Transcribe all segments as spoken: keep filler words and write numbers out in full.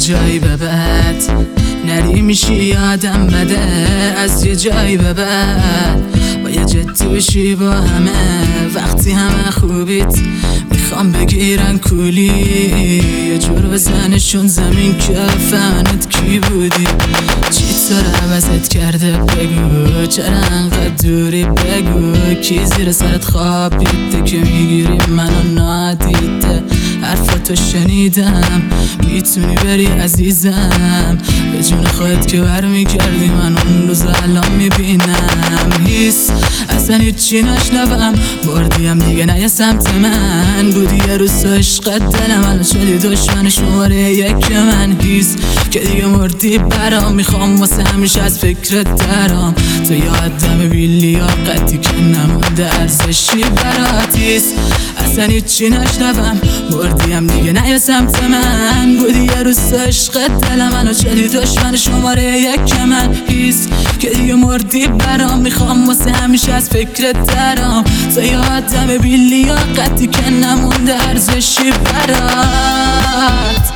جایی به بعد نری میشی یادم بده، از یه جایی به بعد باید جدی بشی با همه. وقتی همه خوبیت میخوام بگیرن کولی، یه جور بزنشون زمین که فهمت کی بودی. چی تو رو عوضت کرده بگو، چرا انقدر دوری بگو. کی زیر سرت خوابیده که میگیری منو نادیده. حرفاتو شنیدم میتونی بری عزیزم، به جون خودت که برمیگردی من اون روز الان میبینم. هیس اصلا هیچی نشنوم، بردیم دیگه نه یه سمت من. بودی یه روز عشقت دلم، الان شدی دشمن شماره یک من. هیس که دیگه مردی برام، میخوام واسه همیشه از فکرت درام. تو یه آدم بی لیاقتی که نمونده ارزشی برات. هیس اصلا هیچی نشنوم، بردیم دیگه نه یه سمت من. بودی یه روز عشقت دلم، الان شدی دشمن شماره یک من. هیس که دیگه مردی برام، میخوام واسه همیشه از فکرت درام. تو یه آدم بی لیاقتی که نمونده ارزشی برات.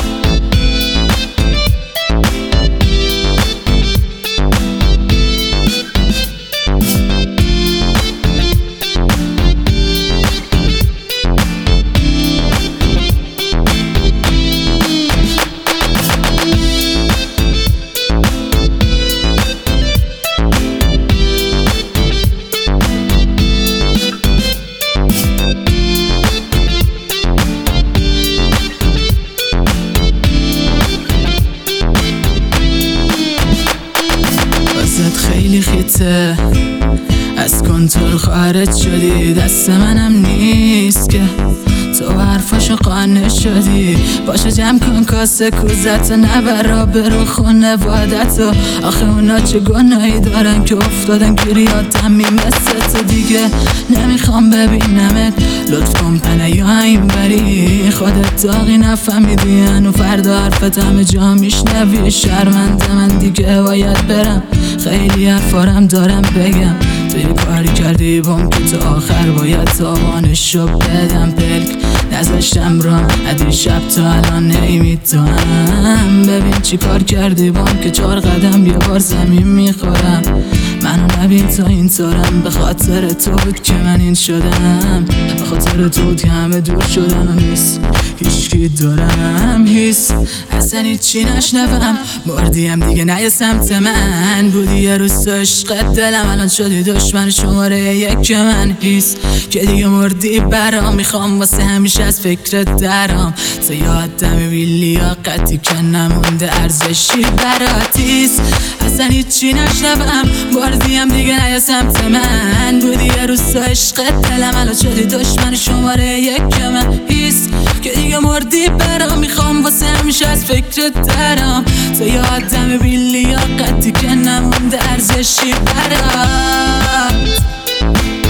خیلی خیته از کنترل خارج شدی، دست منم نیست که تو حرفاشو قانع شدی. باشه جمع کن کاسه کوزت، نبرا برو خونوادتو. آخه اونا چه گناهی دارن که افتادن گریاتم میمثل تو. دیگه نمیخوام ببینمت، لطف کن پنه یا این بری. خودت داغی نفهمیدی هنو فردا حرفت همه جا میشنوی. شرمنده من دیگه باید برم، خیلی حرفارم دارم بگم. تو یه کاری کردی بام که تا آخر باید تاوانشو بدم. پلک نذاشتم رام ادی شب تا الان نمیتونم. ببین چی کار کردی بام که چهار قدم یه بار زمین میخورم. منو نبین تا این طورم، به خاطر تو بود که من این شدم. به خاطر تو بود که همه دور شدن و نیست هیچکی دارم. هیس اصلا هیچی نشنوم، بردیم دیگه نه یه سمت من. بودی یه روز عشقت دلم، الان شدی دشمن شماره یک من. هیس که دیگه مردی برام، میخوام واسه همیشه از فکرت درام. تو یه آدم بی لیاقتی که نمونده ارزشی برات. هیس اصلا هیچی نشنوم، بردیم دیگه نه یه سمت من. بودی یه روز عشقت دلم، الان شدی دشمن شماره یک من. هیس که دیگه مردی برام، میخوام واسه همیشه از فکرت درام. تو یه آدم بی لیاقتی که نمونده ارزشی برات.